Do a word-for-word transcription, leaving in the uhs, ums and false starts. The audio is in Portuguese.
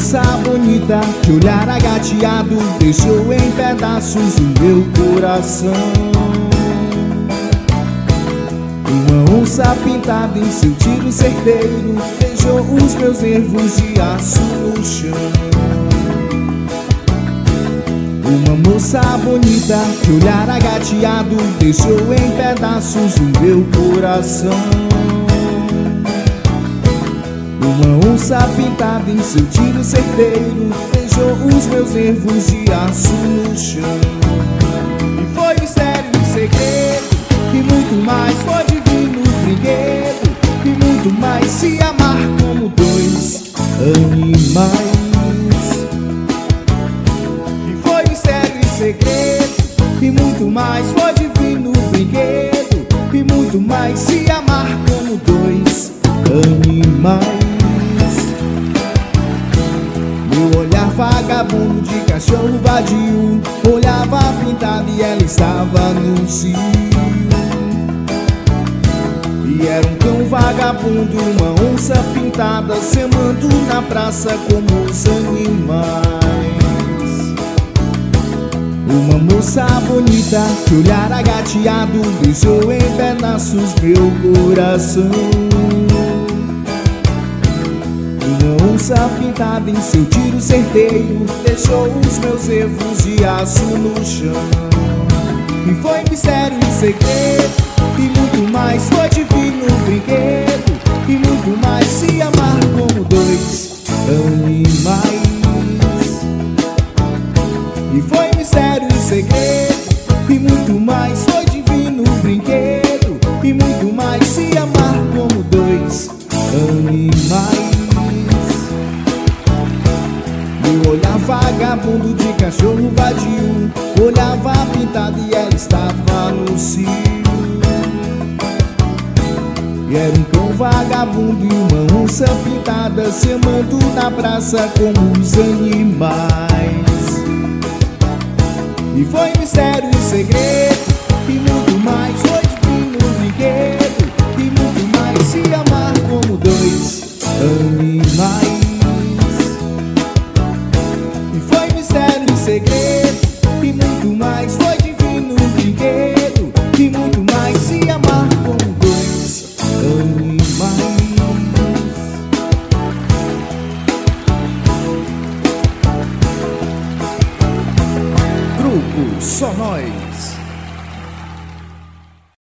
moça bonita, de olhar agateado, deixou em pedaços o meu coração. Uma onça pintada em seu tiro certeiro deixou os meus nervos de aço no chão. Uma moça bonita, de olhar agateado, deixou em pedaços o meu coração. Uma onça pintada em seu tiro certeiro deixou os meus nervos de aço no chão. E foi mistério e segredo, e muito mais foi divino brinquedo, e muito mais se amar como dois animais. E foi mistério e segredo, e muito mais foi divino brinquedo, e muito mais se amar como dois animais. Meu olhar vagabundo de cachorro vadio olhava pintada e ela estava no cio. E era um cão vagabundo e uma onça pintada semando na praça como os animais. Uma moça bonita, de olhar agateado, deixou em pedaços meu coração. Uma onça pintada em seu tiro certeiro deixou os meus nervos de aço no chão. E foi mistério e segredo, e muito mais foi divino brinquedo, e muito mais se amar como dois animais. E foi mistério e segredo, e muito mais foi divino brinquedo, e muito mais se amar como dois animais. Meu olhar vagabundo de cachorro vadio olhava pintada e ela estava no cio. E era um cão vagabundo e uma onça pintada semando na praça como os animais. E foi mistério e segredo, e muito mais foi divino brinquedo, e muito mais se amar como dois animais. E foi mistério e segredo, e muito mais foi divino brinquedo, e muito mais se amar como dois animais. Grupo Só Nós.